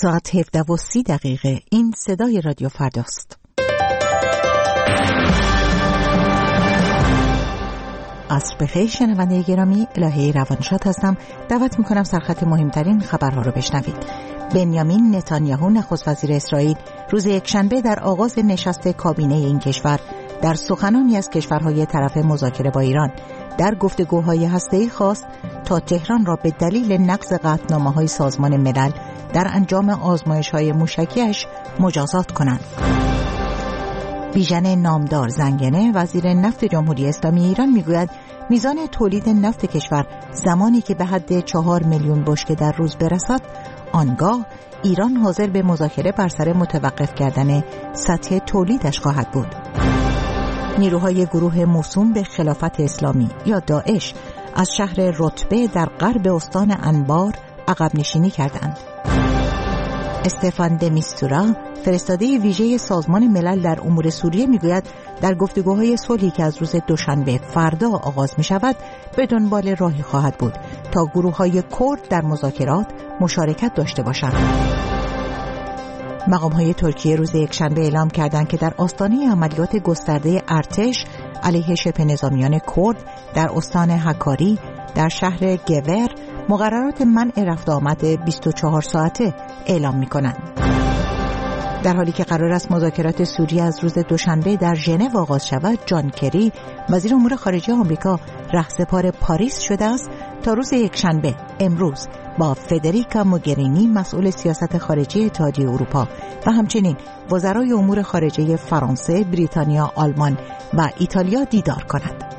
ساعت 17:30 این صدای رادیو فرداست. عصر بخیر شنونده گرامی، الهه روانشاد هستم. دعوت میکنم سرخط مهمترین خبرها رو بشنوید. بنیامین نتانیاهو نخست وزیر اسرائیل روز یکشنبه در آغاز نشست کابینه این کشور در سخنانی از کشورهای طرف مذاکره با ایران در گفتگوهای هسته‌ای خواست تا تهران را به دلیل نقض قطعنامه‌های سازمان ملل در انجام آزمایش‌های موشکی‌اش مجازات کنند. بیژن نامدار زنگنه وزیر نفت جمهوری اسلامی ایران میگوید میزان تولید نفت کشور زمانی که به حد 4 میلیون بشکه در روز برسد، آنگاه ایران حاضر به مذاکره بر سر متوقف کردن سطح تولیدش خواهد بود. نیروهای گروه موسوم به خلافت اسلامی یا داعش از شهر رتبه در غرب استان انبار عقب نشینی کردند. استفان د میستورا فرستاده ویژه سازمان ملل در امور سوریه میگوید در گفتگوهای صلحی که از روز دوشنبه فردا آغاز می شود به دنبال راهی خواهد بود تا گروه‌های کرد در مذاکرات مشارکت داشته باشند. مقام‌های ترکیه روز یکشنبه اعلام کردند که در آستانه عملیات گسترده ارتش علیه شبه نظامیان کرد در استان هکاری در شهر گور مقررات منع رفت آمد 24 ساعته اعلام می‌کنند. در حالی که قرار است مذاکرات سوریه از روز دوشنبه در ژنو آغاز شود، جان کری وزیر امور خارجه آمریکا رهسپار پاریس شده است تا روز یکشنبه امروز با فدریکا موگرینی مسئول سیاست خارجی اتحادیه اروپا و همچنین وزرای امور خارجه فرانسه، بریتانیا، آلمان و ایتالیا دیدار کند.